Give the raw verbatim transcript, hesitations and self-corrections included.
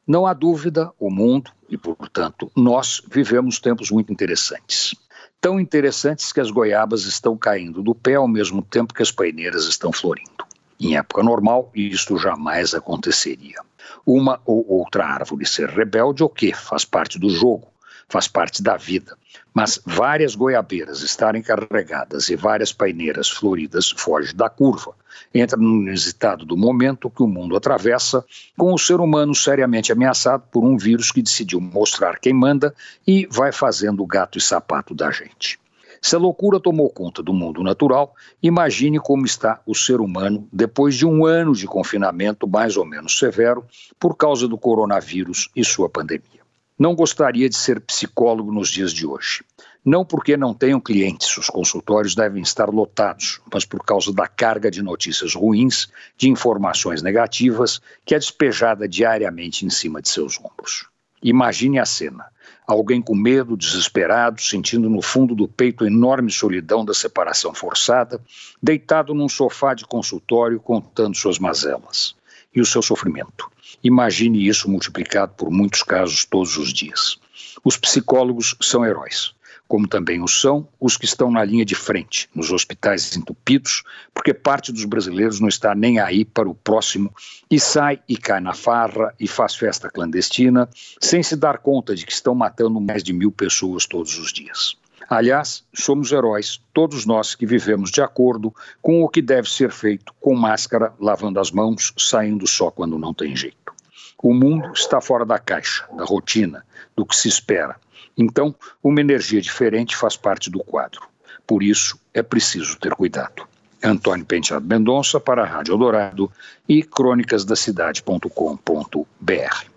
Não há dúvida, o mundo, e portanto nós, vivemos tempos muito interessantes. Tão interessantes que as goiabas estão caindo do pé ao mesmo tempo que as paineiras estão florindo. Em época normal, isto jamais aconteceria. Uma ou outra árvore ser rebelde, o quê? Faz parte do jogo, faz parte da vida. Mas várias goiabeiras estarem carregadas e várias paineiras floridas foge da curva. Entra no inusitado do momento que o mundo atravessa, com o ser humano seriamente ameaçado por um vírus que decidiu mostrar quem manda e vai fazendo o gato e sapato da gente. Se a loucura tomou conta do mundo natural, imagine como está o ser humano depois de um ano de confinamento mais ou menos severo por causa do coronavírus e sua pandemia. Não gostaria de ser psicólogo nos dias de hoje. Não porque não tenham clientes, os consultórios devem estar lotados, mas por causa da carga de notícias ruins, de informações negativas, que é despejada diariamente em cima de seus ombros. Imagine a cena. Alguém com medo, desesperado, sentindo no fundo do peito a enorme solidão da separação forçada, deitado num sofá de consultório contando suas mazelas. E o seu sofrimento. Imagine isso multiplicado por muitos casos todos os dias. Os psicólogos são heróis, como também o são os que estão na linha de frente, nos hospitais entupidos, porque parte dos brasileiros não está nem aí para o próximo e sai e cai na farra e faz festa clandestina, sem se dar conta de que estão matando mais de mil pessoas todos os dias. Aliás, somos heróis, todos nós que vivemos de acordo com o que deve ser feito com máscara, lavando as mãos, saindo só quando não tem jeito. O mundo está fora da caixa, da rotina, do que se espera. Então, uma energia diferente faz parte do quadro. Por isso, é preciso ter cuidado. Antônio Penteado Mendonça para a Rádio Eldorado e crônicas da cidade ponto com ponto br.